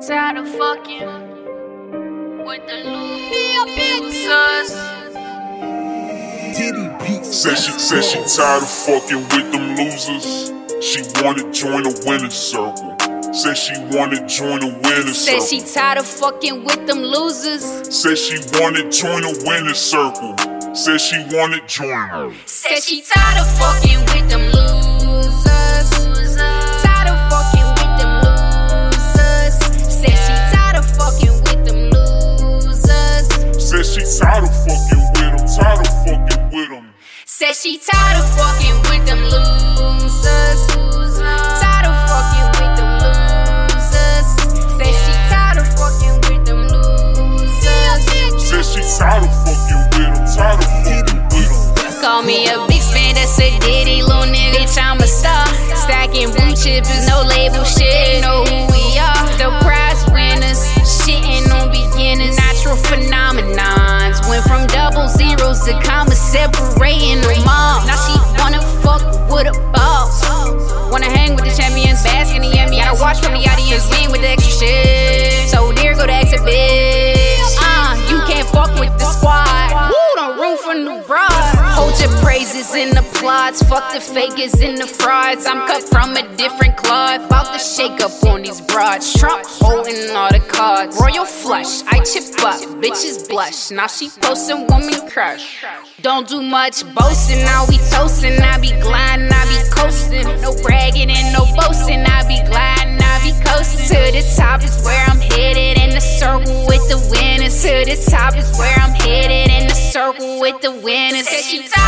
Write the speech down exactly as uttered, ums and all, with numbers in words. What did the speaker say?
Tired of fucking with the losers. Said she said she tired of fucking with them losers. She wanna join a winning circle. Said she wanna join a winning circle. Said she tired of fucking with them losers. Said she wanna join a winning circle. Said she wanna join. Said she tired of fucking with them losers. Tired of fucking with them losers. Said she tired of fucking with them losers. Said she tired of fucking with them. Tired of fucking with them. Said she tired of fucking with them losers. Tired of fucking with them losers. Said she tired of fucking with them losers. Said she tired of fucking with them. Tired of fucking with them. Call me a big fan, that's a ditty, little nigga. Bitch, I'm a star. Stacking blue chips, no label shit. Know who we are. The prize winners, shitting on beginners. Natural phenomenons. Went from double zeros to commas, separating them all. Now she wanna fuck with a boss. Wanna hang with the champions, bask in the ambience. Gotta watch from the audience, lean with the extra shit. So there go the exhibit. Uh, you can't fuck with the squad. Woo, don't room for new broad. Hold your praises in the plots. Fuck the fakers and the frauds. I'm cut from a different cloth. About to shake up on these broads. Trump holding all the cards. Royal flush, I chip up. Bitches blush. Now she posting woman crush. Don't do much boasting. Now we toasting. I be gliding, I be coasting. No bragging and no boasting. I be gliding, I be coasting. To the top is where I'm headed. In the circle with the winners. To the top is where I'm headed. In the circle with the winners. Said she